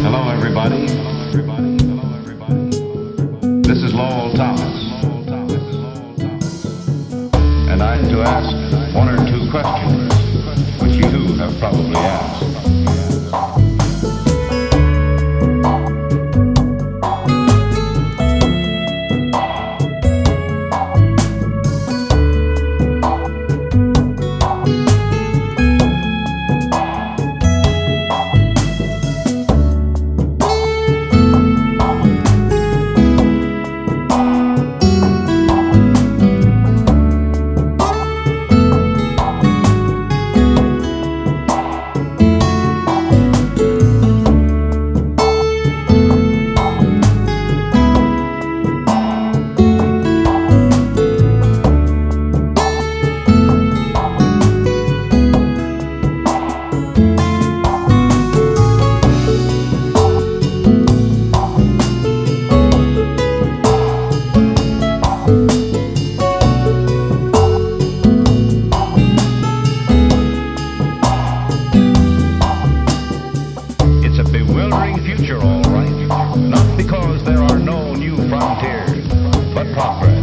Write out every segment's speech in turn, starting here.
Hello, everybody. This is Lowell Thomas. And I had to ask one or two questions, which you too have probably asked. Future, all right. Not because there are no new frontiers, but progress.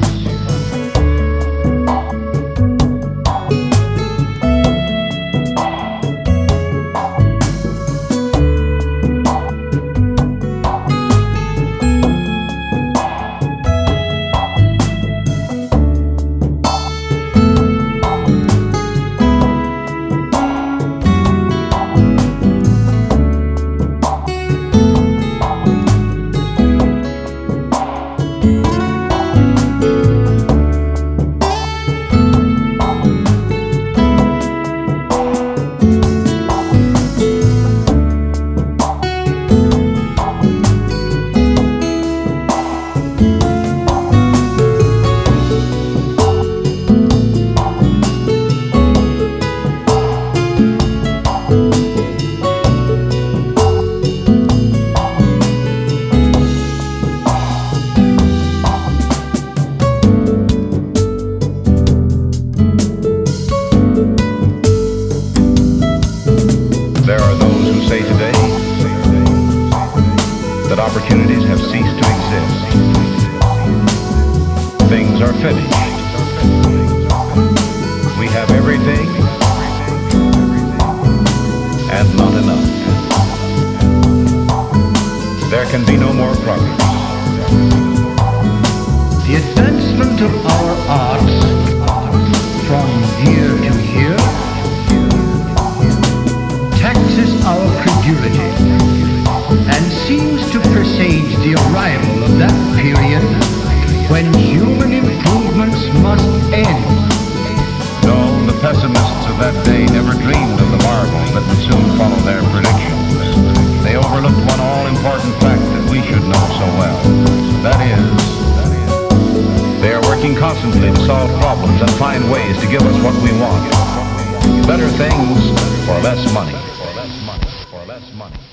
There are those who say today that opportunities have ceased to exist. Things are finished. We have everything and not enough. There can be no more progress. The advancement of our arts from year to year taxes our credulity and seems to presage the arrival of that period when human improvements must end. No, the pessimists of that day never dreamed of the marvels that would soon follow their predictions. They overlooked one all-important fact that we should know so well. That is, they are working constantly to solve problems and find ways to give us what we want. Better things for less money. For less money.